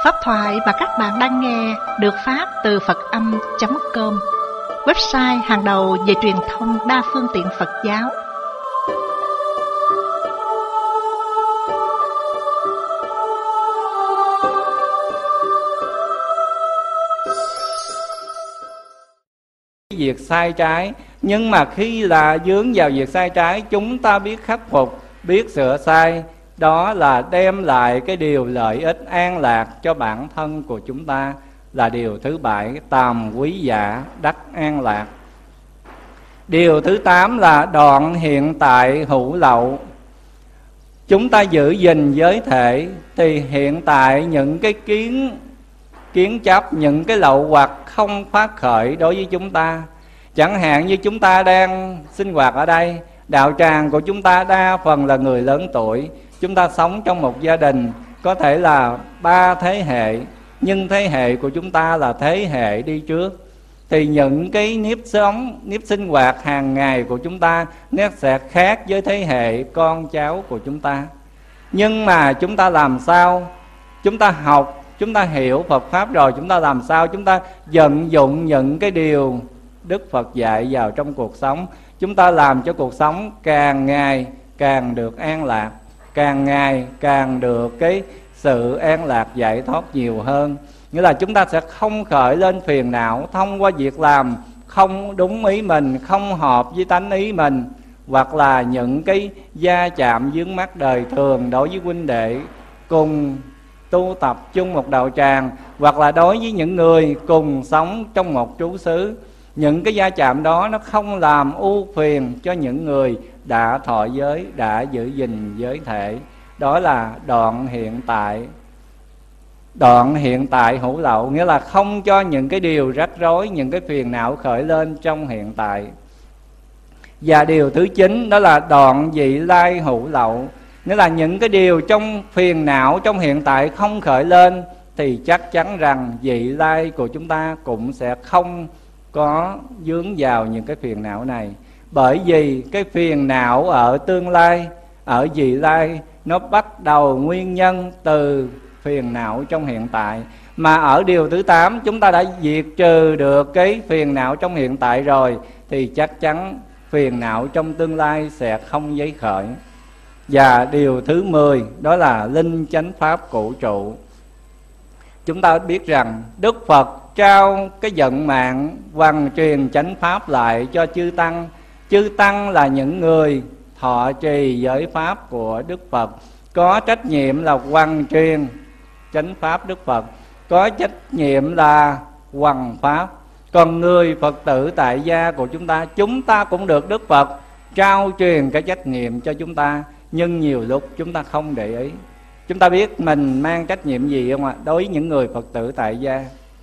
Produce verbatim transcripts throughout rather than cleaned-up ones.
Pháp thoại mà các bạn đang nghe được phát từ Phật Âm chấm com, website hàng đầu về truyền thông đa phương tiện Phật giáo. Việc sai trái, nhưng mà khi là vướng vào việc sai trái, chúng ta biết khắc phục, biết sửa sai, đó là đem lại cái điều lợi ích an lạc cho bản thân của chúng ta, là điều thứ bảy, tàm quý giả đắc an lạc. Điều thứ tám là đoạn hiện tại hữu lậu. Chúng ta giữ gìn giới thể thì hiện tại những cái kiến kiến chấp, những cái lậu hoặc không phát khởi đối với chúng ta. Chẳng hạn như chúng ta đang sinh hoạt ở đây, đạo tràng của chúng ta đa phần là người lớn tuổi. Chúng ta sống trong một gia đình có thể là ba thế hệ, nhưng thế hệ của chúng ta là thế hệ đi trước, thì những cái nếp sống, nếp sinh hoạt hàng ngày của chúng ta nó sẽ khác với thế hệ con cháu của chúng ta. Nhưng mà chúng ta làm sao? Chúng ta học, chúng ta hiểu Phật Pháp rồi, chúng ta làm sao chúng ta vận dụng những cái điều Đức Phật dạy vào trong cuộc sống. Chúng ta làm cho cuộc sống càng ngày càng được an lạc, càng ngày càng được cái sự an lạc giải thoát nhiều hơn. Nghĩa là chúng ta sẽ không khởi lên phiền não thông qua việc làm không đúng ý mình, không hợp với tánh ý mình, hoặc là những cái va chạm vướng mắc đời thường đối với huynh đệ cùng tu tập chung một đạo tràng, hoặc là đối với những người cùng sống trong một trú xứ. Những cái va chạm đó nó không làm ưu phiền cho những người đã thọ giới, đã giữ gìn giới thể. Đó là đoạn hiện tại. Đoạn hiện tại hữu lậu, nghĩa là không cho những cái điều rắc rối, những cái phiền não khởi lên trong hiện tại. Và điều thứ chín đó là đoạn vị lai hữu lậu, nghĩa là những cái điều trong phiền não trong hiện tại không khởi lên, thì chắc chắn rằng vị lai của chúng ta cũng sẽ không có vướng vào những cái phiền não này. Bởi vì cái phiền não ở tương lai, ở vị lai, nó bắt đầu nguyên nhân từ phiền não trong hiện tại. Mà ở điều thứ tám chúng ta đã diệt trừ được cái phiền não trong hiện tại rồi, thì chắc chắn phiền não trong tương lai sẽ không giấy khởi. Và điều thứ mười đó là linh chánh pháp cụ trụ. Chúng ta biết rằng Đức Phật trao cái vận mạng hoằng truyền chánh pháp lại cho chư Tăng. Chư Tăng là những người thọ trì giới pháp của Đức Phật, có trách nhiệm là hoằng truyền chánh pháp Đức Phật, có trách nhiệm là hoằng pháp. Còn người Phật tử tại gia của chúng ta, chúng ta cũng được Đức Phật trao truyền cái trách nhiệm cho chúng ta, nhưng nhiều lúc chúng ta không để ý. Chúng ta biết mình mang trách nhiệm gì không ạ? Đối với những người Phật tử tại gia,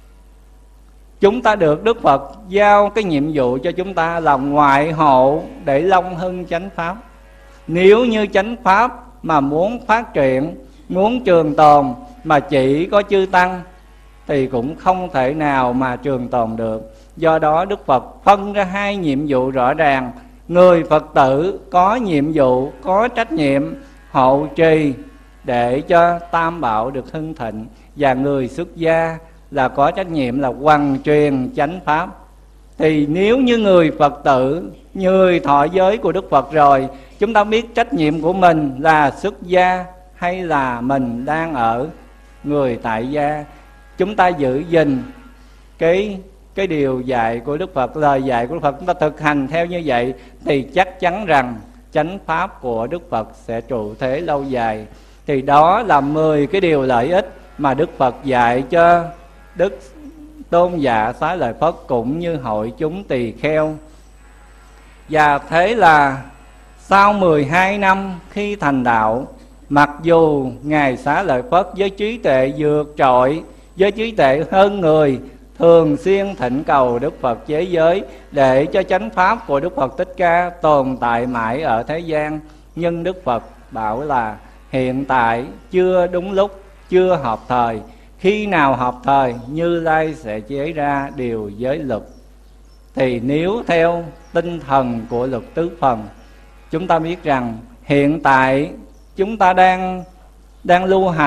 chúng ta được Đức Phật giao cái nhiệm vụ cho chúng ta là ngoại hộ để long hưng chánh pháp. Nếu như chánh pháp mà muốn phát triển, muốn trường tồn mà chỉ có chư Tăng thì cũng không thể nào mà trường tồn được. Do đó Đức Phật phân ra hai nhiệm vụ rõ ràng. Người Phật tử có nhiệm vụ, có trách nhiệm hộ trì để cho tam bảo được hưng thịnh, và người xuất gia là có trách nhiệm là hoằng truyền chánh pháp. Thì nếu như người Phật tử, người thọ giới của Đức Phật rồi, chúng ta biết trách nhiệm của mình là xuất gia hay là mình đang ở người tại gia. Chúng ta giữ gìn cái cái điều dạy của Đức Phật, lời dạy của Đức Phật, chúng ta thực hành theo như vậy, thì chắc chắn rằng chánh pháp của Đức Phật sẽ trụ thế lâu dài. Thì đó là mười cái điều lợi ích mà Đức Phật dạy cho Đức Tôn giả Xá Lợi Phất cũng như hội chúng tỳ kheo. Và thế là sau mười hai năm khi thành đạo, mặc dù Ngài Xá Lợi Phất với trí tuệ vượt trội, với trí tuệ hơn người, thường xuyên thỉnh cầu Đức Phật chế giới để cho chánh pháp của Đức Phật Thích Ca tồn tại mãi ở thế gian. Nhưng Đức Phật bảo là hiện tại chưa đúng lúc, chưa hợp thời. Khi nào hợp thời, Như Lai sẽ chế ra điều giới luật. Thì nếu theo tinh thần của luật tứ phần, chúng ta biết rằng hiện tại chúng ta đang đang lưu hành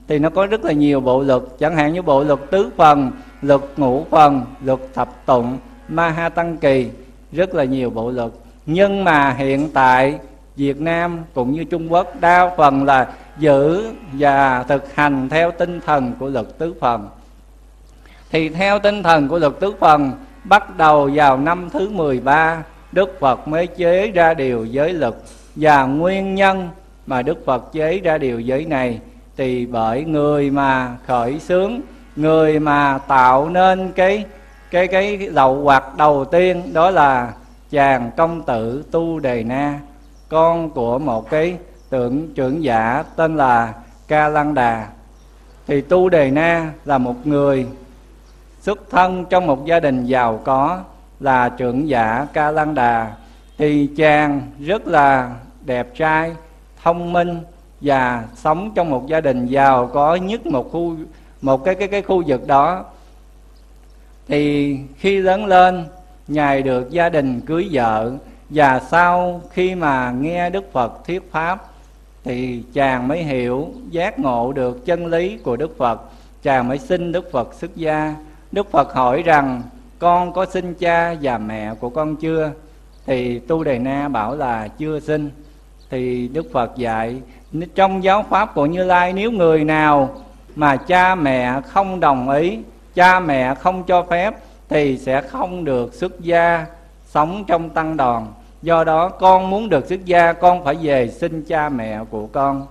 thì nó có rất là nhiều bộ luật, chẳng hạn như bộ luật tứ phần, luật ngũ phần, luật thập tụng, ma ha tăng kỳ, rất là nhiều bộ luật. Nhưng mà hiện tại Việt Nam cũng như Trung Quốc đa phần là giữ và thực hành theo tinh thần của luật tứ phần. Thì theo tinh thần của luật tứ phần, bắt đầu vào năm thứ mười ba, Đức Phật mới chế ra điều giới luật. Và nguyên nhân mà Đức Phật chế ra điều giới này thì bởi người mà khởi xướng, người mà tạo nên cái cái cái lậu hoặc đầu tiên, đó là chàng công tử Tu Đề Na, con của một cái tượng trưởng giả tên là Ca Lăng Đà. Thì Tu Đề Na là một người xuất thân trong một gia đình giàu có, là trưởng giả Ca Lăng Đà. Thì chàng rất là đẹp trai, thông minh và sống trong một gia đình giàu có nhất một khu một cái cái cái khu vực đó. Thì khi lớn lên, ngài được gia đình cưới vợ, và sau khi mà nghe Đức Phật thuyết pháp thì chàng mới hiểu, giác ngộ được chân lý của Đức Phật. Chàng mới xin Đức Phật xuất gia. Đức Phật hỏi rằng con có xin cha và mẹ của con chưa? Thì Tu Đề Na bảo là chưa xin. Thì Đức Phật dạy trong giáo pháp của Như Lai, nếu người nào mà cha mẹ không đồng ý, cha mẹ không cho phép, thì sẽ không được xuất gia sống trong tăng đoàn. Do đó con muốn được xuất gia, con phải về xin cha mẹ của con.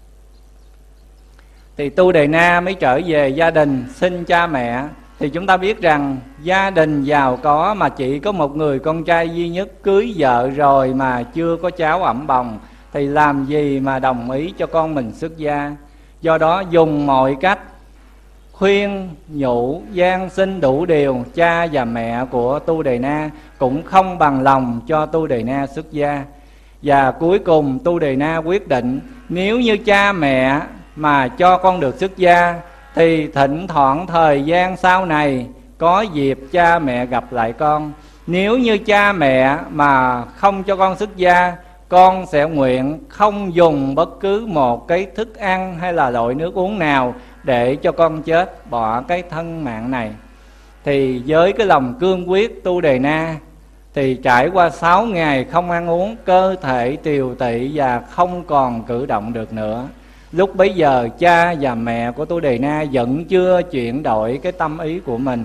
Thì Tu Đề Na mới trở về gia đình xin cha mẹ. Thì chúng ta biết rằng gia đình giàu có mà chỉ có một người con trai duy nhất, cưới vợ rồi mà chưa có cháu ẵm bồng, thì làm gì mà đồng ý cho con mình xuất gia. Do đó dùng mọi cách khuyên nhủ gian xin đủ điều, cha và mẹ của Tu Đề Na cũng không bằng lòng cho Tu Đề Na xuất gia. Và cuối cùng Tu Đề Na quyết định, nếu như cha mẹ mà cho con được xuất gia, thì thỉnh thoảng thời gian sau này có dịp cha mẹ gặp lại con. Nếu như cha mẹ mà không cho con xuất gia, con sẽ nguyện không dùng bất cứ một cái thức ăn hay là loại nước uống nào để cho con chết, bỏ cái thân mạng này. Thì với cái lòng cương quyết Tu Đề Na, thì trải qua sáu ngày không ăn uống, cơ thể tiều tụy và không còn cử động được nữa. Lúc bấy giờ cha và mẹ của Tu Đề Na vẫn chưa chuyển đổi cái tâm ý của mình.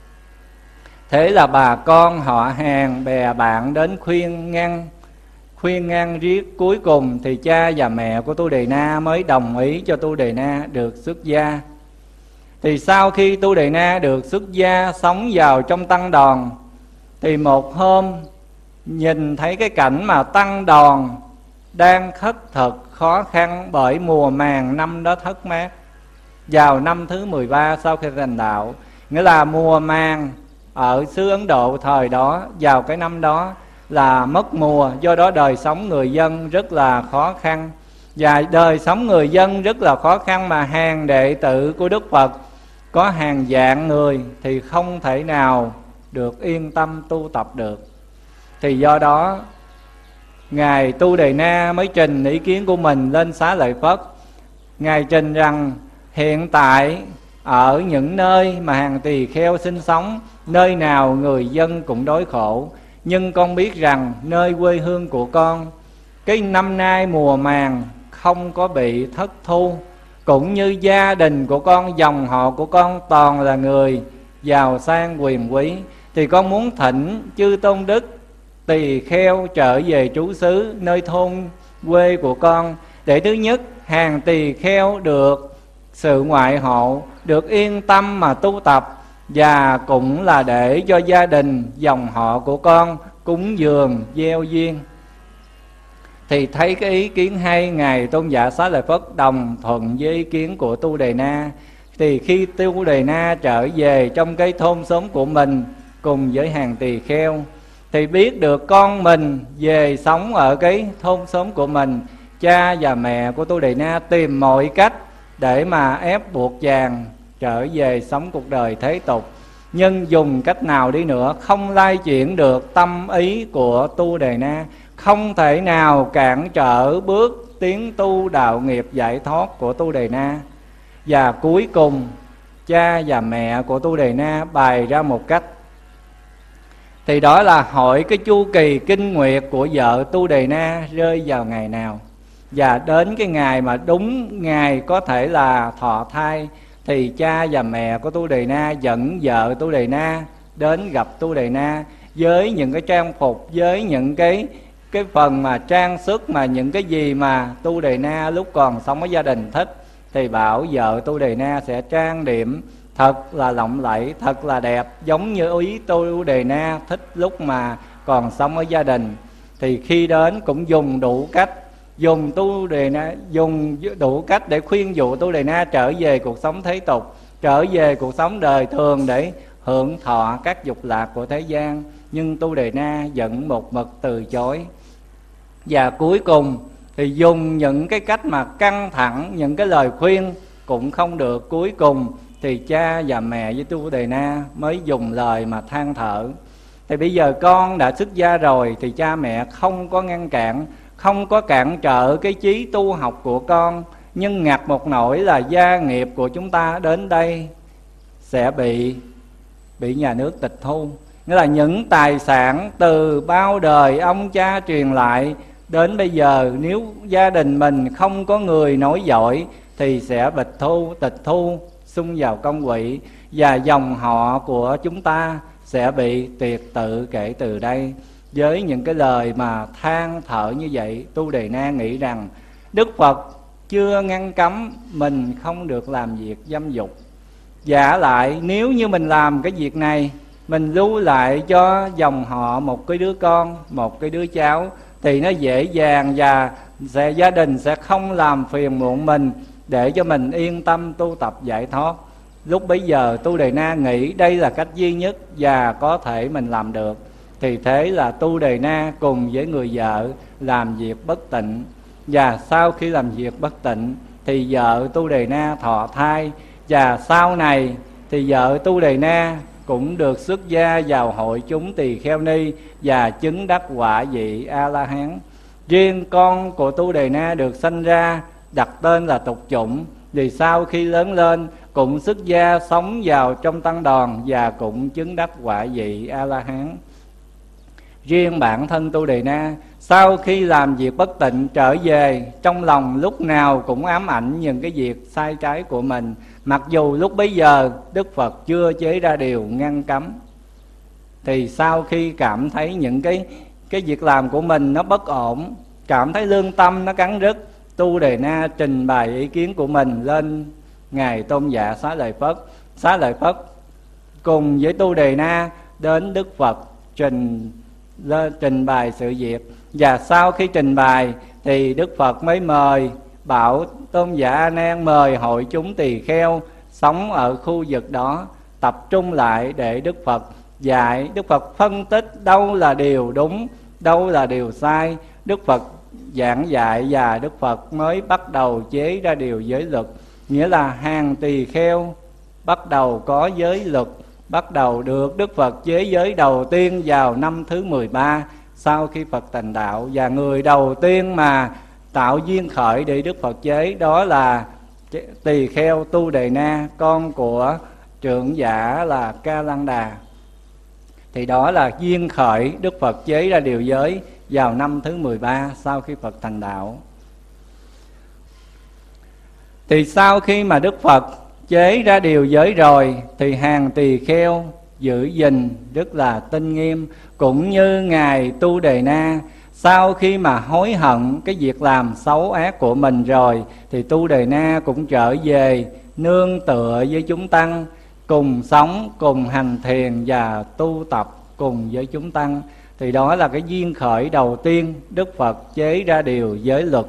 Thế là bà con họ hàng bè bạn đến khuyên ngăn, khuyên ngăn riết. Cuối cùng thì cha và mẹ của Tu Đề Na mới đồng ý cho Tu Đề Na được xuất gia. Thì sau khi Tu Đề Na được xuất gia, sống vào trong tăng đoàn, thì một hôm nhìn thấy cái cảnh mà tăng đoàn đang khất thực khó khăn bởi mùa màng năm đó thất mát. Vào năm thứ mười ba sau khi thành đạo, nghĩa là mùa màng ở xứ Ấn Độ thời đó, vào cái năm đó là mất mùa. Do đó đời sống người dân rất là khó khăn. Và đời sống người dân rất là khó khăn mà hàng đệ tử của Đức Phật có hàng vạn người, thì không thể nào được yên tâm tu tập được. Thì do đó Ngài Tu Đề Na mới trình ý kiến của mình lên Xá Lợi Phất. Ngài trình rằng hiện tại ở những nơi mà hàng tỳ kheo sinh sống, nơi nào người dân cũng đói khổ. Nhưng con biết rằng nơi quê hương của con, cái năm nay mùa màng không có bị thất thu, cũng như gia đình của con, dòng họ của con toàn là người giàu sang quyền quý. Thì con muốn thỉnh chư tôn đức tỳ kheo trở về trú xứ nơi thôn quê của con, để thứ nhất hàng tỳ kheo được sự ngoại hộ, được yên tâm mà tu tập, và cũng là để cho gia đình dòng họ của con cúng dường gieo duyên. Thì thấy cái ý kiến hay, Ngài Tôn giả Xá Lợi Phất đồng thuận với ý kiến của Tu Đề Na. Thì khi Tu Đề Na trở về trong cái thôn xóm của mình cùng với hàng tỳ kheo, thì biết được con mình về sống ở cái thôn xóm của mình, cha và mẹ của Tu Đề Na tìm mọi cách để mà ép buộc chàng trở về sống cuộc đời thế tục. Nhưng dùng cách nào đi nữa không lay chuyển được tâm ý của Tu Đề Na, không thể nào cản trở bước tiến tu đạo nghiệp giải thoát của Tu Đề Na. Và cuối cùng cha và mẹ của Tu Đề Na bày ra một cách, thì đó là hỏi cái chu kỳ kinh nguyệt của vợ Tu Đề Na rơi vào ngày nào. Và đến cái ngày mà đúng ngày có thể là thọ thai, thì cha và mẹ của Tu Đề Na dẫn vợ Tu Đề Na đến gặp Tu Đề Na với những cái trang phục, với những cái cái phần mà trang sức, mà những cái gì mà Tu Đề Na lúc còn sống với gia đình thích, thì bảo vợ Tu Đề Na sẽ trang điểm thật là lộng lẫy, thật là đẹp, giống như ý Tu Đề Na thích lúc mà còn sống với gia đình. Thì khi đến cũng dùng đủ cách, dùng Tu Đề Na dùng đủ cách để khuyên dụ Tu Đề Na trở về cuộc sống thế tục, trở về cuộc sống đời thường để hưởng thọ các dục lạc của thế gian. Nhưng Tu Đề Na vẫn một mực từ chối. Và cuối cùng thì dùng những cái cách mà căng thẳng, những cái lời khuyên cũng không được. Cuối cùng thì cha và mẹ với Tu Đề Na mới dùng lời mà than thở. Thì bây giờ con đã xuất gia rồi, thì cha mẹ không có ngăn cản, không có cản trở cái chí tu học của con. Nhưng ngặt một nỗi là gia nghiệp của chúng ta đến đây sẽ bị bị nhà nước tịch thu. Nghĩa là những tài sản từ bao đời ông cha truyền lại đến bây giờ, nếu gia đình mình không có người nối dõi thì sẽ bịch thu, tịch thu, xung vào công quỹ. Và dòng họ của chúng ta sẽ bị tuyệt tự kể từ đây. Với những cái lời mà than thở như vậy, Tu Đề Na nghĩ rằng Đức Phật chưa ngăn cấm mình không được làm việc dâm dục. Giả lại nếu như mình làm cái việc này, mình lưu lại cho dòng họ một cái đứa con, một cái đứa cháu, thì nó dễ dàng và sẽ, gia đình sẽ không làm phiền muộn mình, để cho mình yên tâm tu tập giải thoát. Lúc bấy giờ Tu Đề Na nghĩ đây là cách duy nhất và có thể mình làm được. Thì thế là Tu Đề Na cùng với người vợ làm việc bất tịnh. Và sau khi làm việc bất tịnh thì vợ Tu Đề Na thọ thai. Và sau này thì vợ Tu Đề Na cũng được xuất gia vào hội chúng tỳ kheo ni và chứng đắc quả vị A-la-hán. Riêng con của Tu Đề Na được sanh ra đặt tên là Tục Chủng, vì sau khi lớn lên cũng xuất gia sống vào trong tăng đoàn và cũng chứng đắc quả vị A-la-hán. Riêng bản thân Tu Đề Na sau khi làm việc bất tịnh trở về, trong lòng lúc nào cũng ám ảnh những cái việc sai trái của mình, mặc dù lúc bấy giờ Đức Phật chưa chế ra điều ngăn cấm. Thì sau khi cảm thấy những cái cái việc làm của mình nó bất ổn, cảm thấy lương tâm nó cắn rứt, Tu Đề Na trình bày ý kiến của mình lên Ngài Tôn Giả Xá Lợi Phất. Xá Lợi Phất cùng với Tu Đề Na đến Đức Phật trình trình bày sự việc. Và sau khi trình bày thì Đức Phật mới mời, bảo Tôn giả A Nan mời hội chúng tỳ kheo sống ở khu vực đó tập trung lại để Đức Phật dạy. Đức Phật phân tích đâu là điều đúng, đâu là điều sai. Đức Phật giảng dạy và Đức Phật mới bắt đầu chế ra điều giới luật. Nghĩa là hàng tỳ kheo bắt đầu có giới luật, bắt đầu được Đức Phật chế giới đầu tiên vào năm thứ mười ba sau khi Phật thành đạo. Và người đầu tiên mà tạo duyên khởi để Đức Phật chế đó là tỳ kheo Tu Đề Na, con của trưởng giả là Ca Lăng Đà. Thì đó là duyên khởi Đức Phật chế ra điều giới vào năm thứ mười ba sau khi Phật thành đạo. Thì sau khi mà Đức Phật chế ra điều giới rồi thì hàng tỳ kheo giữ gìn rất là tinh nghiêm. Cũng như Ngài Tu Đề Na, sau khi mà hối hận cái việc làm xấu ác của mình rồi thì Tu Đề Na cũng trở về nương tựa với chúng tăng, cùng sống, cùng hành thiền và tu tập cùng với chúng tăng. Thì đó là cái duyên khởi đầu tiên Đức Phật chế ra điều giới luật.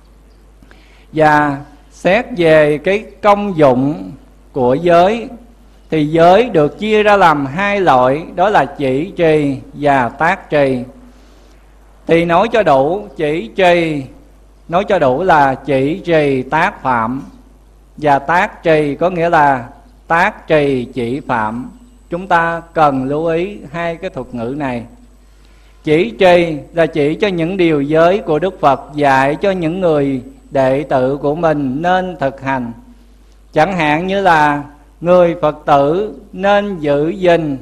Và xét về cái công dụng của giới thì giới được chia ra làm hai loại, đó là chỉ trì và tác trì. Thì nói cho đủ, chỉ trì nói cho đủ là chỉ trì tác phạm, và tác trì có nghĩa là tác trì chỉ phạm. Chúng ta cần lưu ý hai cái thuật ngữ này. Chỉ trì là chỉ cho những điều giới của Đức Phật dạy cho những người đệ tử của mình nên thực hành. Chẳng hạn như là người Phật tử nên giữ gìn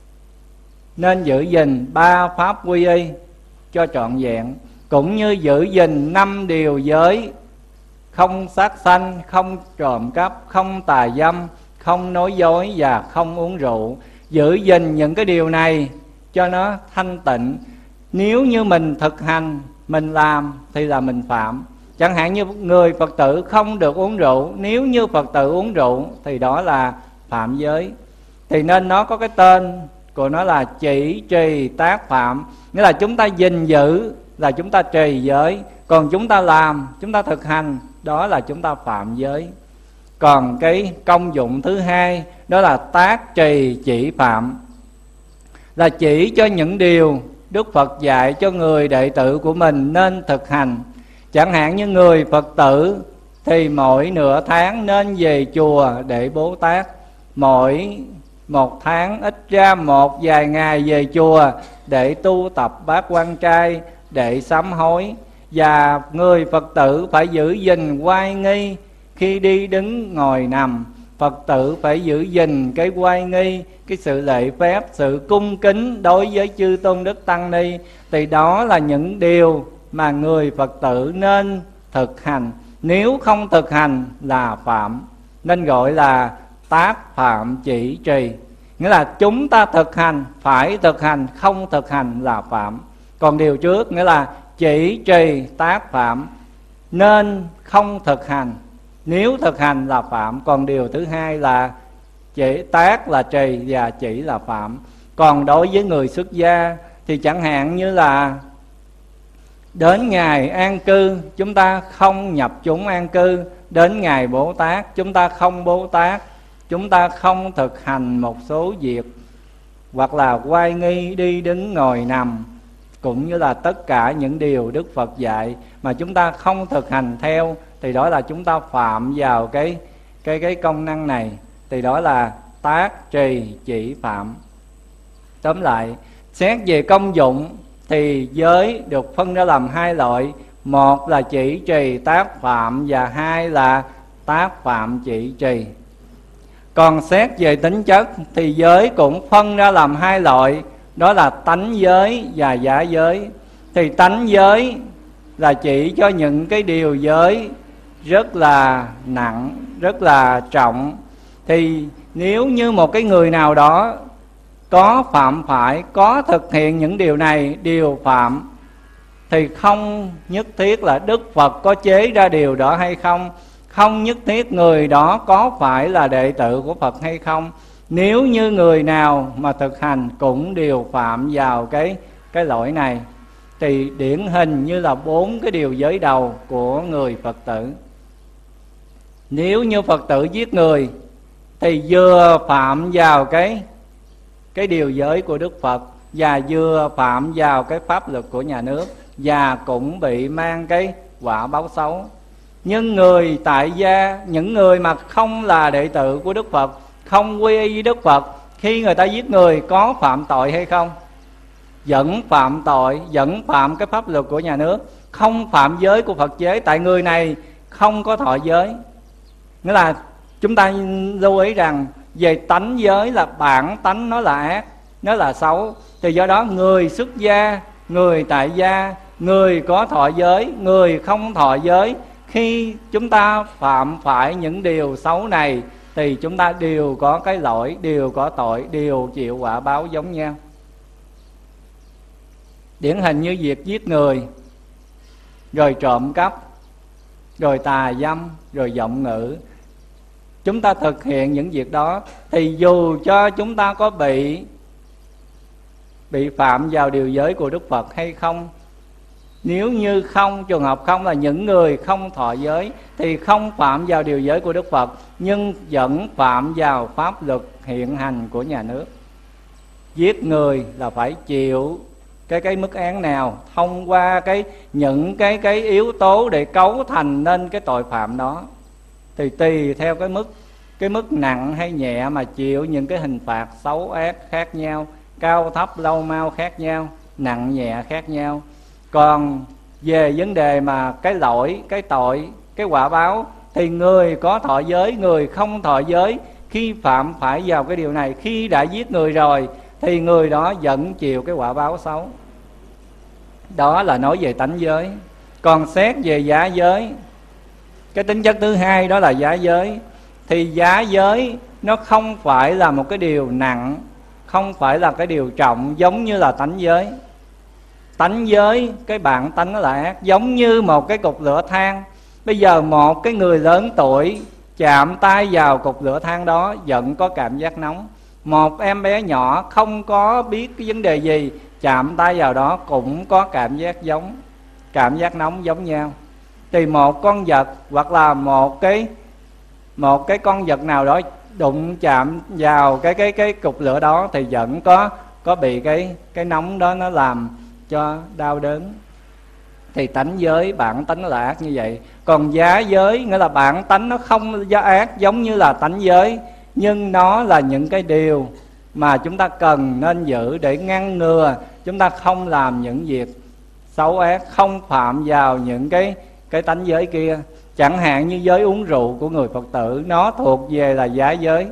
nên giữ gìn ba pháp quy y cho trọn vẹn, cũng như giữ gìn năm điều giới: không sát sanh, không trộm cắp, không tà dâm, không nói dối và không uống rượu. Giữ gìn những cái điều này cho nó thanh tịnh. Nếu như mình thực hành, mình làm thì là mình phạm. Chẳng hạn như người Phật tử không được uống rượu, nếu như Phật tử uống rượu thì đó là phạm giới. Thì nên nó có cái tên của nó là chỉ trì tác phạm. Nghĩa là chúng ta gìn giữ là chúng ta trì giới, còn chúng ta làm, chúng ta thực hành, đó là chúng ta phạm giới. Còn cái công dụng thứ hai đó là tác trì chỉ phạm, là chỉ cho những điều Đức Phật dạy cho người đệ tử của mình nên thực hành. Chẳng hạn như người Phật tử thì mỗi nửa tháng nên về chùa để Bố Tát, mỗi một tháng ít ra một vài ngày về chùa để tu tập bát quan trai, để sám hối. Và người Phật tử phải giữ gìn oai nghi khi đi đứng ngồi nằm. Phật tử phải giữ gìn cái oai nghi, cái sự lễ phép, sự cung kính đối với chư tôn đức tăng ni. Thì đó là những điều mà người Phật tử nên thực hành. Nếu không thực hành là phạm, nên gọi là tác phạm chỉ trì. Nghĩa là chúng ta thực hành, phải thực hành, không thực hành là phạm. Còn điều trước nghĩa là chỉ trì tác phạm, nên không thực hành, nếu thực hành là phạm. Còn điều thứ hai là chỉ tác là trì và chỉ là phạm. Còn đối với người xuất gia thì chẳng hạn như là đến ngày an cư chúng ta không nhập chúng an cư, đến ngày Bố Tát chúng ta không Bố Tát, chúng ta không thực hành một số việc, hoặc là oai nghi đi đứng ngồi nằm, cũng như là tất cả những điều Đức Phật dạy mà chúng ta không thực hành theo, thì đó là chúng ta phạm vào cái cái cái công năng này. Thì đó là tác trì chỉ phạm. Tóm lại, xét về công dụng thì giới được phân ra làm hai loại: một là chỉ trì tác phạm, và hai là tác phạm chỉ trì. Còn xét về tính chất thì giới cũng phân ra làm hai loại, đó là tánh giới và giả giới. Thì tánh giới là chỉ cho những cái điều giới rất là nặng, rất là trọng. Thì nếu như một cái người nào đó có phạm phải, có thực hiện những điều này, điều phạm, thì không nhất thiết là Đức Phật có chế ra điều đó hay không, không nhất thiết người đó có phải là đệ tử của Phật hay không. Nếu như người nào mà thực hành cũng đều phạm vào cái, cái lỗi này, thì điển hình như là bốn cái điều giới đầu của người Phật tử. Nếu như Phật tử giết người thì vừa phạm vào cái, cái điều giới của Đức Phật, và vừa phạm vào cái pháp luật của nhà nước, và cũng bị mang cái quả báo xấu. Nhưng người tại gia, những người mà không là đệ tử của Đức Phật, không quy y với Đức Phật, khi người ta giết người có phạm tội hay không? Vẫn phạm tội, vẫn phạm cái pháp luật của nhà nước, không phạm giới của Phật chế. Tại người này không có thọ giới. Nghĩa là chúng ta lưu ý rằng về tánh giới là bản tánh nó là ác, nó là xấu. Thì do đó người xuất gia, người tại gia, người có thọ giới, người không thọ giới, khi chúng ta phạm phải những điều xấu này thì chúng ta đều có cái lỗi, đều có tội, đều chịu quả báo giống nhau. Điển hình như việc giết người, rồi trộm cắp, rồi tà dâm, rồi vọng ngữ. Chúng ta thực hiện những việc đó thì dù cho chúng ta có bị bị phạm vào điều giới của Đức Phật hay không, nếu như không, trường hợp không là những người không thọ giới thì không phạm vào điều giới của Đức Phật, nhưng vẫn phạm vào pháp luật hiện hành của nhà nước. Giết người là phải chịu cái cái mức án nào, thông qua cái những cái cái yếu tố để cấu thành nên cái tội phạm đó, thì tùy theo cái mức cái mức nặng hay nhẹ mà chịu những cái hình phạt xấu ác khác nhau, cao thấp lâu mau khác nhau, nặng nhẹ khác nhau. Còn về vấn đề mà cái lỗi, cái tội, cái quả báo thì người có thọ giới, người không thọ giới khi phạm phải vào cái điều này, khi đã giết người rồi thì người đó vẫn chịu cái quả báo xấu. Đó là nói về tánh giới. Còn xét về giá giới, cái tính chất thứ hai đó là giá giới. Thì giá giới nó không phải là một cái điều nặng, không phải là cái điều trọng giống như là tánh giới. Tánh giới, cái bản tánh nó là ác, giống như một cái cục lửa than. Bây giờ một cái người lớn tuổi chạm tay vào cục lửa than đó vẫn có cảm giác nóng. Một em bé nhỏ không có biết cái vấn đề gì, chạm tay vào đó cũng có cảm giác giống, cảm giác nóng giống nhau. Thì một con vật hoặc là một cái một cái con vật nào đó đụng chạm vào cái cái cái cục lửa đó thì vẫn có có bị cái cái nóng đó nó làm cho đau đớn. Thì tánh giới, bản tánh là ác như vậy. Còn giá giới nghĩa là bản tánh nó không giá ác giống như là tánh giới, nhưng nó là những cái điều mà chúng ta cần nên giữ để ngăn ngừa chúng ta không làm những việc xấu ác, không phạm vào những cái cái tánh giới kia. Chẳng hạn như giới uống rượu của người Phật tử, nó thuộc về là giá giới.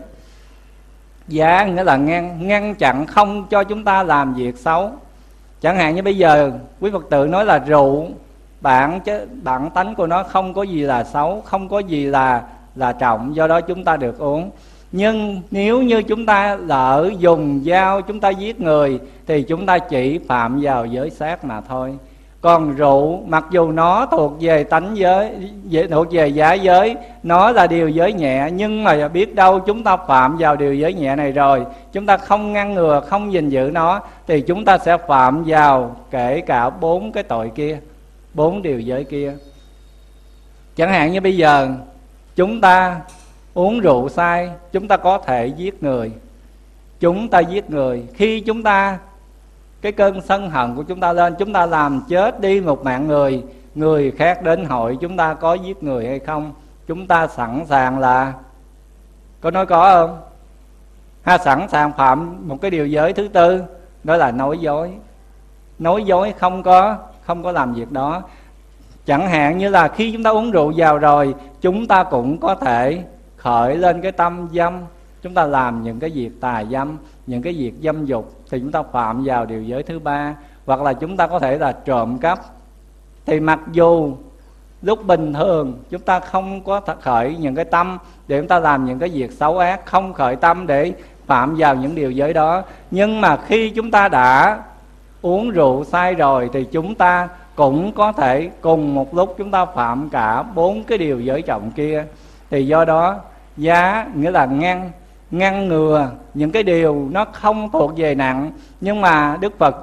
Giá nghĩa là ngăn ngăn chặn không cho chúng ta làm việc xấu. Chẳng hạn như bây giờ quý Phật tử nói là rượu bản chứ bản tánh của nó không có gì là xấu, không có gì là là trọng, do đó chúng ta được uống. Nhưng nếu như chúng ta lỡ dùng dao chúng ta giết người thì chúng ta chỉ phạm vào giới sát mà thôi. Còn rượu mặc dù nó thuộc về tánh giới, thuộc về giá giới, nó là điều giới nhẹ, nhưng mà biết đâu chúng ta phạm vào điều giới nhẹ này rồi, chúng ta không ngăn ngừa, không gìn giữ nó, thì chúng ta sẽ phạm vào kể cả bốn cái tội kia, bốn điều giới kia. Chẳng hạn như bây giờ chúng ta uống rượu say, chúng ta có thể giết người. Chúng ta giết người, khi chúng ta cái cơn sân hận của chúng ta lên, chúng ta làm chết đi một mạng người, người khác đến hỏi chúng ta có giết người hay không, chúng ta sẵn sàng là có nói có không? Ha, sẵn sàng phạm một cái điều giới thứ tư, đó là nói dối. Nói dối không có không có làm việc đó. Chẳng hạn như là khi chúng ta uống rượu vào rồi, chúng ta cũng có thể khởi lên cái tâm dâm, chúng ta làm những cái việc tà dâm, những cái việc dâm dục, thì chúng ta phạm vào điều giới thứ ba. Hoặc là chúng ta có thể là trộm cắp. Thì mặc dù lúc bình thường chúng ta không có khởi những cái tâm để chúng ta làm những cái việc xấu ác, không khởi tâm để phạm vào những điều giới đó, nhưng mà khi chúng ta đã uống rượu say rồi thì chúng ta cũng có thể cùng một lúc chúng ta phạm cả bốn cái điều giới trọng kia. Thì do đó giá nghĩa là ngăn ngăn ngừa những cái điều nó không thuộc về nặng, nhưng mà Đức Phật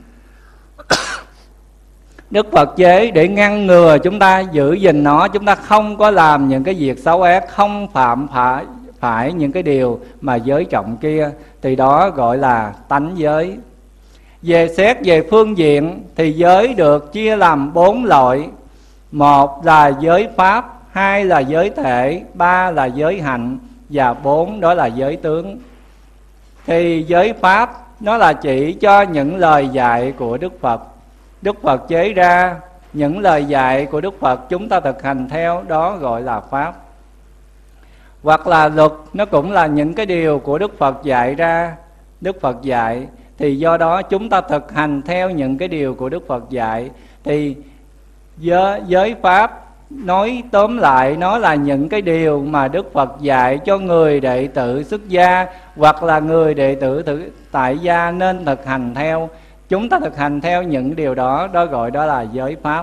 Đức Phật chế để ngăn ngừa chúng ta giữ gìn nó, chúng ta không có làm những cái việc xấu ác, không phạm phải, phải những cái điều mà giới trọng kia, thì đó gọi là tánh giới. Về xét về phương diện thì giới được chia làm bốn loại. Một là giới pháp, hai là giới thể, ba là giới hạnh, và bốn đó là giới tướng. Thì giới pháp nó là chỉ cho những lời dạy của Đức Phật. Đức Phật chế ra những lời dạy của Đức Phật chúng ta thực hành theo, đó gọi là pháp. Hoặc là luật, nó cũng là những cái điều của Đức Phật dạy ra, Đức Phật dạy, thì do đó chúng ta thực hành theo những cái điều của Đức Phật dạy. Thì giới, giới pháp nói tóm lại nó là những cái điều mà Đức Phật dạy cho người đệ tử xuất gia hoặc là người đệ tử tại gia nên thực hành theo. Chúng ta thực hành theo những điều đó, đó gọi đó là giới pháp.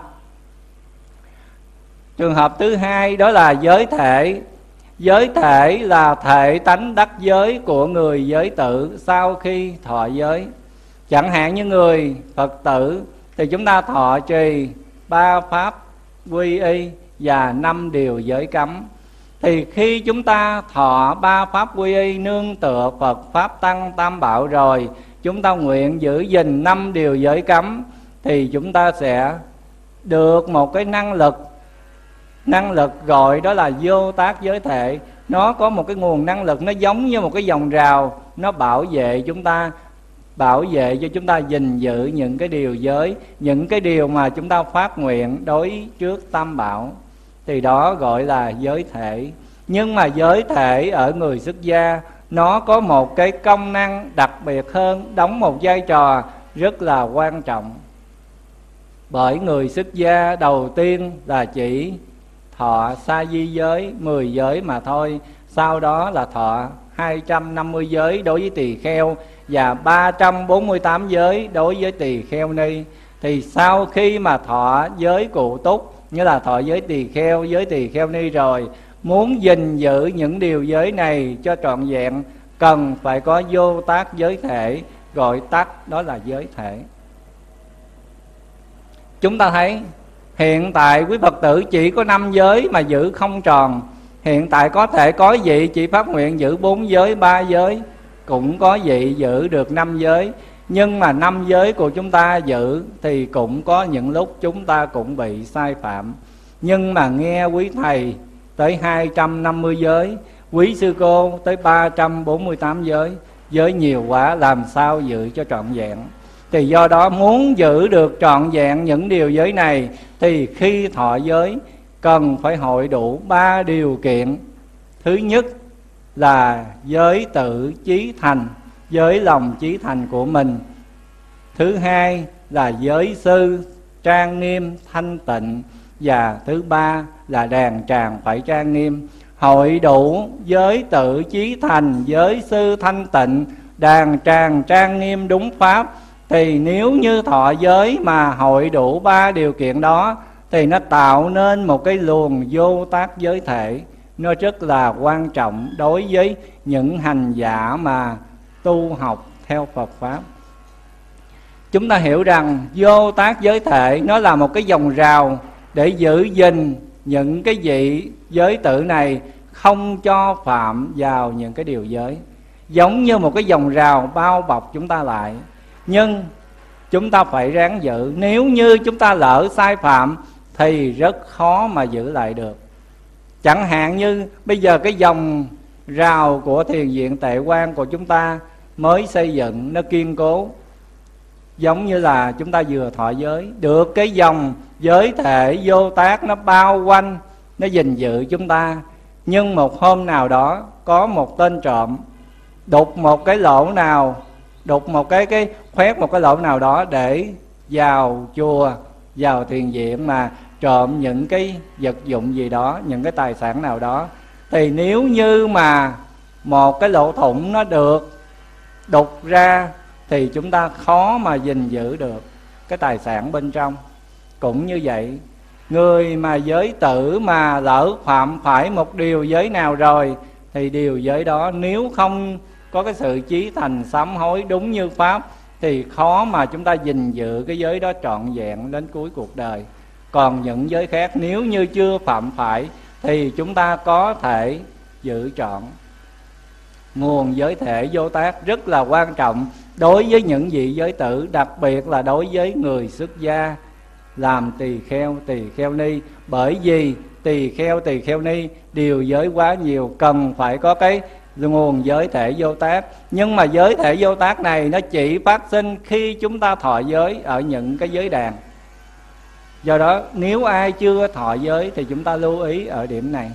Trường hợp thứ hai đó là giới thể. Giới thể là thể tánh đắc giới của người giới tử sau khi thọ giới. Chẳng hạn như người Phật tử thì chúng ta thọ trì ba pháp quy y và năm điều giới cấm. Thì khi chúng ta thọ ba pháp quy y nương tựa Phật Pháp Tăng Tam Bảo rồi, chúng ta nguyện giữ gìn năm điều giới cấm, thì chúng ta sẽ được một cái năng lực. Năng lực gọi đó là vô tác giới thể. Nó có một cái nguồn năng lực, nó giống như một cái vòng rào, nó bảo vệ chúng ta, bảo vệ cho chúng ta gìn giữ những cái điều giới, những cái điều mà chúng ta phát nguyện đối trước Tam Bảo. thì đó gọi là giới thể. Nhưng mà giới thể ở người xuất gia nó có một cái công năng đặc biệt hơn, đóng một vai trò rất là quan trọng. Bởi người xuất gia đầu tiên là chỉ thọ sa di giới mười giới mà thôi. Sau đó là thọ hai trăm năm mươi giới đối với tỳ kheo và ba trăm bốn mươi tám giới đối với tỳ kheo ni. Thì sau khi mà thọ giới cụ túc, như là thọ giới tỳ kheo, giới tỳ kheo ni rồi, muốn gìn giữ những điều giới này cho trọn vẹn, cần phải có vô tác giới thể, gọi tắt đó là giới thể. Chúng ta thấy hiện tại quý Phật tử chỉ có năm giới mà giữ không tròn. Hiện tại có thể có vị chỉ phát nguyện giữ bốn giới, ba giới, cũng có vị giữ được năm giới. Nhưng mà năm giới của chúng ta giữ thì cũng có những lúc chúng ta cũng bị sai phạm. Nhưng mà nghe quý thầy tới hai trăm năm mươi giới, quý sư cô tới ba trăm bốn mươi tám giới, giới nhiều quá làm sao giữ cho trọn vẹn. Thì do đó muốn giữ được trọn vẹn những điều giới này thì khi thọ giới cần phải hội đủ ba điều kiện. Thứ nhất là giới tự chí thành, giới lòng chí thành của mình. Thứ hai là giới sư trang nghiêm thanh tịnh. Và thứ ba là đàn tràng phải trang nghiêm. Hội đủ giới tự chí thành, giới sư thanh tịnh, đàn tràng trang nghiêm đúng pháp, thì nếu như thọ giới mà hội đủ ba điều kiện đó thì nó tạo nên một cái luồng vô tác giới thể. Nó rất là quan trọng đối với những hành giả mà tu học theo Phật Pháp. Chúng ta hiểu rằng vô tác giới thể nó là một cái vòng rào để giữ gìn những cái vị giới tử này không cho phạm vào những cái điều giới. Giống như một cái vòng rào bao bọc chúng ta lại. Nhưng chúng ta phải ráng giữ. Nếu như chúng ta lỡ sai phạm thì rất khó mà giữ lại được. Chẳng hạn như bây giờ cái vòng rào của thiền viện Tệ Quan của chúng ta mới xây dựng, nó kiên cố. Giống như là chúng ta vừa thọ giới, được cái dòng giới thể vô tác nó bao quanh, nó gìn giữ chúng ta. Nhưng một hôm nào đó có một tên trộm đục một cái lỗ nào, đục một cái cái khoét một cái lỗ nào đó để vào chùa, vào thiền viện mà trộm những cái vật dụng gì đó, những cái tài sản nào đó, thì nếu như mà một cái lỗ thủng nó được đục ra thì chúng ta khó mà gìn giữ được cái tài sản bên trong. Cũng như vậy, người mà giới tử mà lỡ phạm phải một điều giới nào rồi thì điều giới đó nếu không có cái sự chí thành sám hối đúng như Pháp thì khó mà chúng ta gìn giữ cái giới đó trọn vẹn đến cuối cuộc đời. Còn những giới khác nếu như chưa phạm phải thì chúng ta có thể giữ trọn. Nguồn giới thể vô tác rất là quan trọng đối với những vị giới tử, đặc biệt là đối với người xuất gia làm tỳ kheo, tỳ kheo ni. Bởi vì tỳ kheo, tỳ kheo ni điều giới quá nhiều, cần phải có cái nguồn giới thể vô tác. Nhưng mà giới thể vô tác này nó chỉ phát sinh khi chúng ta thọ giới ở những cái giới đàn. Do đó nếu ai chưa thọ giới thì chúng ta lưu ý ở điểm này.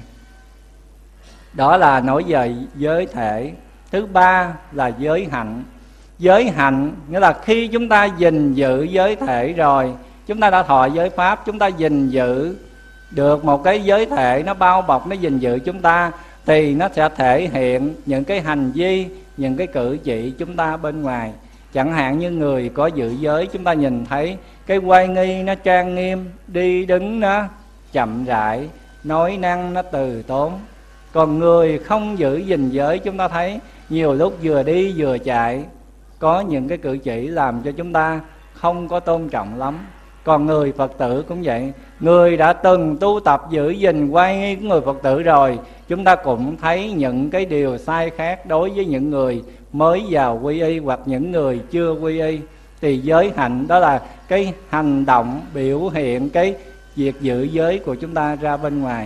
Đó là nói về giới thể. Thứ ba là giới hạnh. Giới hạnh nghĩa là khi chúng ta gìn giữ giới thể rồi, chúng ta đã thọ giới Pháp, chúng ta gìn giữ được một cái giới thể nó bao bọc, nó gìn giữ chúng ta, thì nó sẽ thể hiện những cái hành vi, những cái cử chỉ chúng ta bên ngoài. Chẳng hạn như người có giữ giới, chúng ta nhìn thấy cái oai nghi nó trang nghiêm, đi đứng nó chậm rãi, nói năng nó từ tốn. Còn người không giữ gìn giới, chúng ta thấy nhiều lúc vừa đi vừa chạy, có những cái cử chỉ làm cho chúng ta không có tôn trọng lắm. Còn người Phật tử cũng vậy, người đã từng tu tập giữ gìn oai nghi của người Phật tử rồi, chúng ta cũng thấy những cái điều sai khác đối với những người mới vào quy y hoặc những người chưa quy y. Thì giới hạnh đó là cái hành động biểu hiện cái việc giữ giới của chúng ta ra bên ngoài.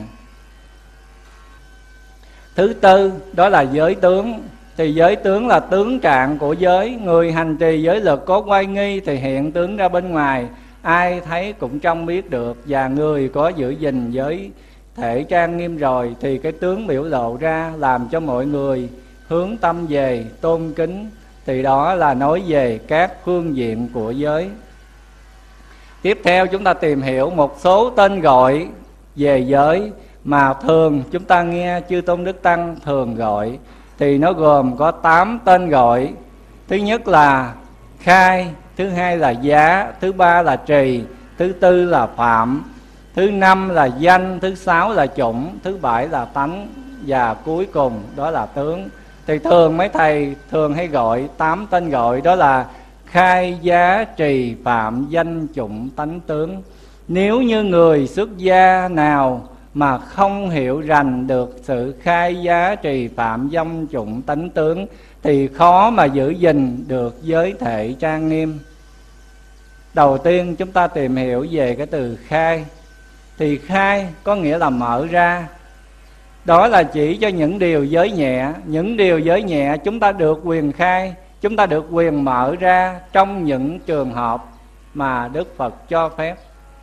Thứ tư đó là giới tướng. Thì giới tướng là tướng trạng của giới. Người hành trì giới lực có oai nghi thì hiện tướng ra bên ngoài, ai thấy cũng trông biết được. Và người có giữ gìn giới thể trang nghiêm rồi, thì cái tướng biểu lộ ra làm cho mọi người hướng tâm về tôn kính. Thì đó là nói về các phương diện của giới. Tiếp theo chúng ta tìm hiểu một số tên gọi về giới mà thường chúng ta nghe Chư Tôn Đức Tăng thường gọi. Thì nó gồm có tám tên gọi. Thứ nhất là khai, thứ hai là giá, thứ ba là trì, thứ tư là phạm, thứ năm là danh, thứ sáu là chủng, thứ bảy là tánh, và cuối cùng đó là tướng. Thì thường mấy thầy thường hay gọi tám tên gọi, đó là khai, giá, trì, phạm, danh, chủng, tánh, tướng. Nếu như người xuất gia nào mà không hiểu rành được sự khai, giá, trì, phạm, danh, chủng, tánh, tướng thì khó mà giữ gìn được giới thể trang nghiêm. Đầu tiên chúng ta tìm hiểu về cái từ khai. Thì khai có nghĩa là mở ra. Đó là chỉ cho những điều giới nhẹ. Những điều giới nhẹ chúng ta được quyền khai, chúng ta được quyền mở ra trong những trường hợp mà Đức Phật cho phép.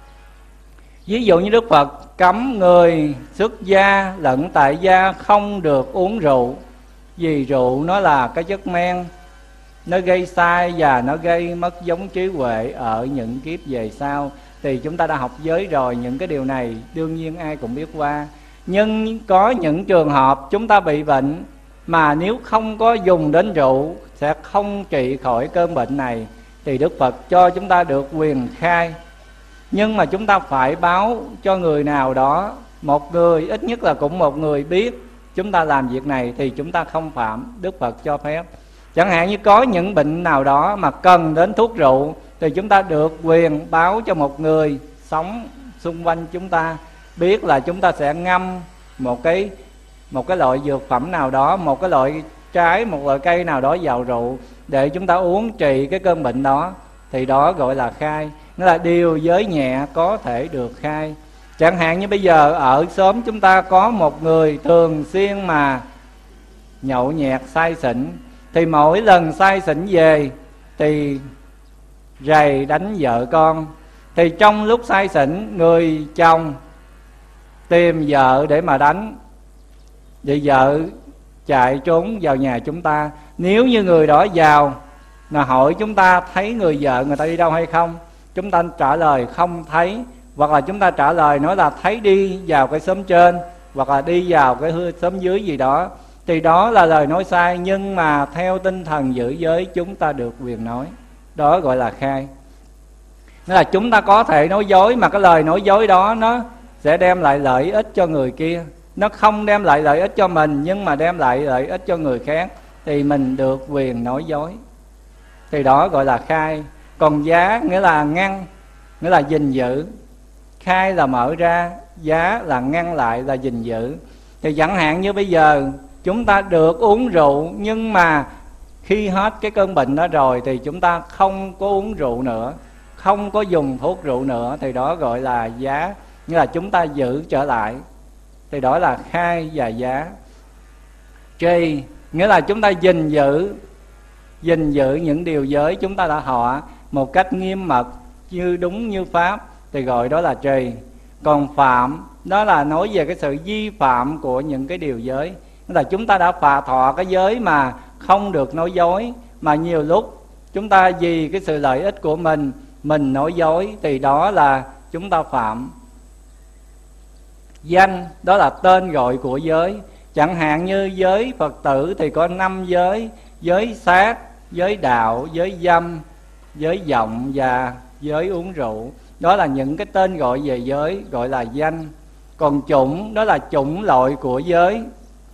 Ví dụ như Đức Phật cấm người xuất gia lẫn tại gia không được uống rượu, vì rượu nó là cái chất men, nó gây sai và nó gây mất giống trí huệ ở những kiếp về sau. Thì chúng ta đã học giới rồi, những cái điều này đương nhiên ai cũng biết qua. Nhưng có những trường hợp chúng ta bị bệnh mà nếu không có dùng đến rượu sẽ không trị khỏi cơn bệnh này, thì Đức Phật cho chúng ta được quyền khai. Nhưng mà chúng ta phải báo cho người nào đó, một người, ít nhất là cũng một người biết chúng ta làm việc này, thì chúng ta không phạm, Đức Phật cho phép. Chẳng hạn như có những bệnh nào đó mà cần đến thuốc rượu, thì chúng ta được quyền báo cho một người sống xung quanh chúng ta biết là chúng ta sẽ ngâm một cái một cái loại dược phẩm nào đó, một cái loại trái, một loại cây nào đó vào rượu để chúng ta uống trị cái cơn bệnh đó. Thì đó gọi là khai. Nó là điều giới nhẹ có thể được khai. Chẳng hạn như bây giờ ở xóm chúng ta có một người thường xuyên mà nhậu nhẹt say xỉn, thì mỗi lần say xỉn về thì rầy đánh vợ con. Thì trong lúc say xỉn, người chồng tìm vợ để mà đánh, thì vợ chạy trốn vào nhà chúng ta. Nếu như người đó vào mà hỏi chúng ta thấy người vợ người ta đi đâu hay không, chúng ta trả lời không thấy, hoặc là chúng ta trả lời nói là thấy đi vào cái xóm trên, hoặc là đi vào cái xóm dưới gì đó, thì đó là lời nói sai. Nhưng mà theo tinh thần giữ giới chúng ta được quyền nói. Đó gọi là khai. Nghĩa là chúng ta có thể nói dối, mà cái lời nói dối đó nó sẽ đem lại lợi ích cho người kia. Nó không đem lại lợi ích cho mình, nhưng mà đem lại lợi ích cho người khác, thì mình được quyền nói dối. Thì đó gọi là khai. Còn giá nghĩa là ngăn, nghĩa là gìn giữ. Khai là mở ra, giá là ngăn lại, là gìn giữ. Thì chẳng hạn như bây giờ chúng ta được uống rượu, nhưng mà khi hết cái cơn bệnh đó rồi thì chúng ta không có uống rượu nữa, không có dùng thuốc rượu nữa, thì đó gọi là giá, nghĩa là chúng ta giữ trở lại. Thì đó là khai và giá. Trì nghĩa là chúng ta gìn giữ, gìn giữ những điều giới chúng ta đã thọ một cách nghiêm mật, như đúng như pháp, thì gọi đó là trì. Còn phạm đó là nói về cái sự vi phạm của những cái điều giới. Tức là chúng ta đã phà thọ cái giới mà không được nói dối, mà nhiều lúc chúng ta vì cái sự lợi ích của mình, mình nói dối, thì đó là chúng ta phạm. Danh đó là tên gọi của giới. Chẳng hạn như giới Phật tử thì có năm giới: giới sát, giới đạo, giới dâm, giới vọng và giới uống rượu. Đó là những cái tên gọi về giới, gọi là danh. Còn chủng đó là chủng loại của giới.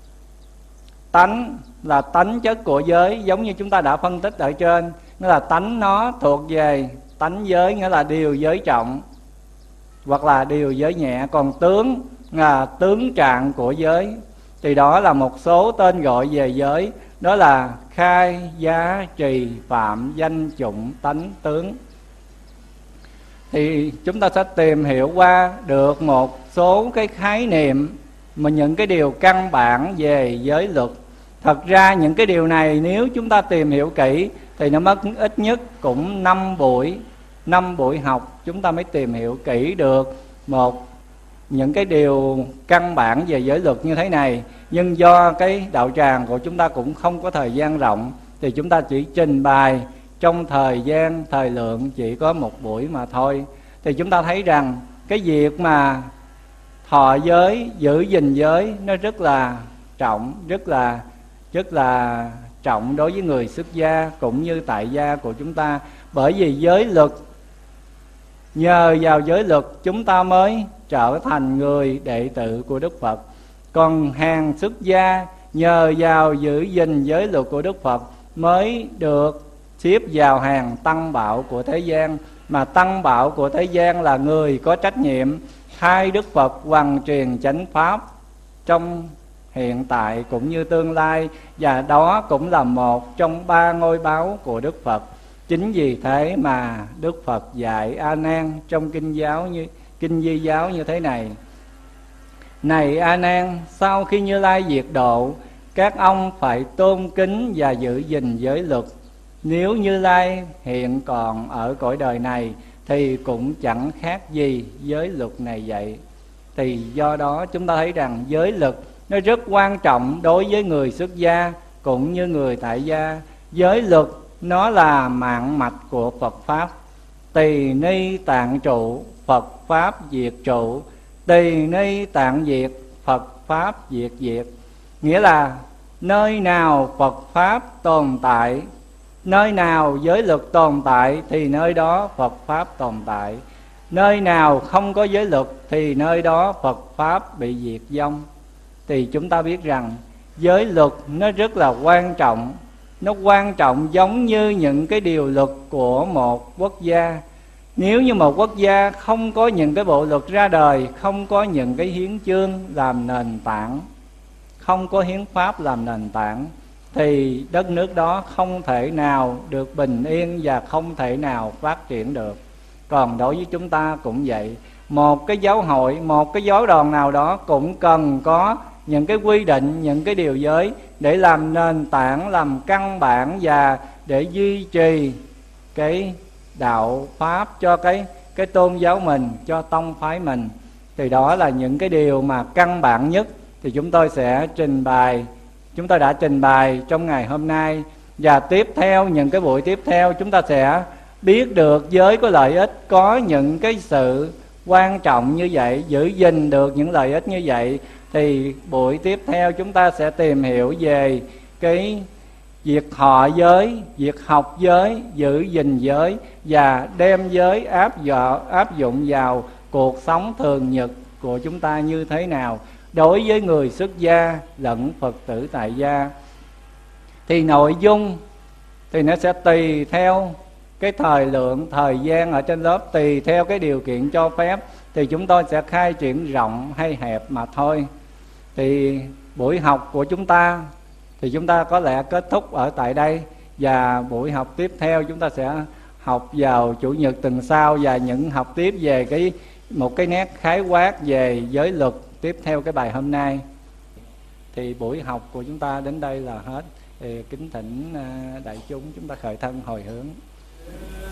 Tánh là tánh chất của giới, giống như chúng ta đã phân tích ở trên. Nghĩa là tánh nó thuộc về tánh giới, nghĩa là điều giới trọng hoặc là điều giới nhẹ. Còn tướng là tướng trạng của giới. Thì đó là một số tên gọi về giới. Đó là khai, giá, trì, phạm, danh, chủng, tánh, tướng. Thì chúng ta sẽ tìm hiểu qua được một số cái khái niệm, mà những cái điều căn bản về giới luật. Thật ra những cái điều này nếu chúng ta tìm hiểu kỹ thì nó mất ít nhất cũng năm buổi năm buổi học chúng ta mới tìm hiểu kỹ được một những cái điều căn bản về giới luật như thế này, nhưng do cái đạo tràng của chúng ta cũng không có thời gian rộng, thì chúng ta chỉ trình bày trong thời gian thời lượng chỉ có một buổi mà thôi. Thì chúng ta thấy rằng cái việc mà thọ giới, giữ gìn giới nó rất là trọng, rất là rất là trọng đối với người xuất gia cũng như tại gia của chúng ta. Bởi vì giới luật, nhờ vào giới luật chúng ta mới trở thành người đệ tử của Đức Phật. Còn hàng xuất gia nhờ vào giữ gìn giới luật của Đức Phật mới được xếp vào hàng tăng bảo của thế gian. Mà tăng bảo của thế gian là người có trách nhiệm thay Đức Phật hoằng truyền chánh pháp trong hiện tại cũng như tương lai, và đó cũng là một trong ba ngôi báu của Đức Phật. Chính vì thế mà Đức Phật dạy A Nan trong kinh giáo như kinh Di giáo như thế này: này A Nan, sau khi Như Lai diệt độ, các ông phải tôn kính và giữ gìn giới luật. Nếu Như Lai hiện còn ở cõi đời này thì cũng chẳng khác gì giới luật này vậy. Thì do đó chúng ta thấy rằng giới luật nó rất quan trọng đối với người xuất gia cũng như người tại gia. Giới luật nó là mạng mạch của Phật Pháp. Tỳ ni tạng trụ, Phật Pháp diệt trụ. Tỳ ni tạng diệt, Phật Pháp diệt diệt. Nghĩa là nơi nào Phật Pháp tồn tại, nơi nào giới luật tồn tại thì nơi đó Phật Pháp tồn tại. Nơi nào không có giới luật thì nơi đó Phật Pháp bị diệt vong. Thì chúng ta biết rằng giới luật nó rất là quan trọng. Nó quan trọng giống như những cái điều luật của một quốc gia. Nếu như một quốc gia không có những cái bộ luật ra đời, không có những cái hiến chương làm nền tảng, không có hiến pháp làm nền tảng, thì đất nước đó không thể nào được bình yên và không thể nào phát triển được. Còn đối với chúng ta cũng vậy. Một cái giáo hội, một cái giáo đoàn nào đó cũng cần có những cái quy định, những cái điều giới để làm nền tảng, làm căn bản và để duy trì cái đạo pháp cho cái cái tôn giáo mình, cho tông phái mình. Thì đó là những cái điều mà căn bản nhất thì chúng tôi sẽ trình bày, chúng tôi đã trình bày trong ngày hôm nay. Và tiếp theo, những cái buổi tiếp theo chúng ta sẽ biết được giới có lợi ích, có những cái sự quan trọng như vậy, giữ gìn được những lợi ích như vậy. Thì buổi tiếp theo chúng ta sẽ tìm hiểu về cái việc thọ giới, việc học giới, giữ gìn giới và đem giới áp dụng, áp dụng vào cuộc sống thường nhật của chúng ta như thế nào đối với người xuất gia lẫn Phật tử tại gia. Thì nội dung thì nó sẽ tùy theo cái thời lượng, thời gian ở trên lớp, tùy theo cái điều kiện cho phép thì chúng tôi sẽ khai triển rộng hay hẹp mà thôi. Thì buổi học của chúng ta thì chúng ta có lẽ kết thúc ở tại đây, và buổi học tiếp theo chúng ta sẽ học vào chủ nhật tuần sau, và những học tiếp về cái một cái nét khái quát về giới luật tiếp theo cái bài hôm nay. Thì buổi học của chúng ta đến đây là hết. Thì kính thỉnh đại chúng chúng ta khởi thân hồi hướng.